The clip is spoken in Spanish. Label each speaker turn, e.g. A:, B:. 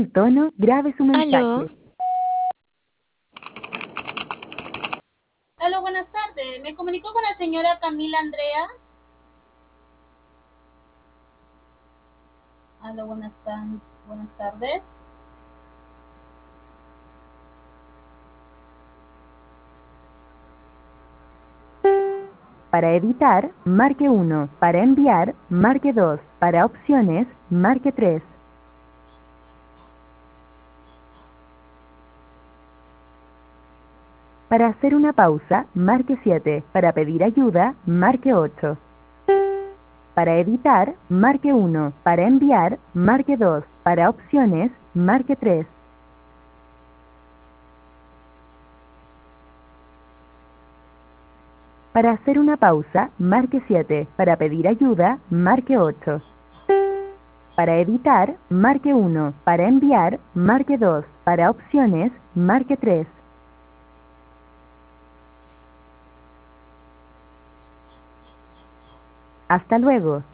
A: tono, grabe su
B: Aló,
A: mensaje.
C: Aló, buenas tardes. Me comunico con la señora Camila Andrea. Aló, buenas tardes.
A: Para editar, marque 1. Para enviar, marque 2. Para opciones, marque 3. Para hacer una pausa, marque 7. Para pedir ayuda, marque 8. Para editar, marque 1. Para enviar, marque 2. Para opciones, marque 3. Para hacer una pausa, marque 7. Para pedir ayuda, marque 8. Para editar, marque 1. Para enviar, marque 2. Para opciones, marque 3. Hasta luego.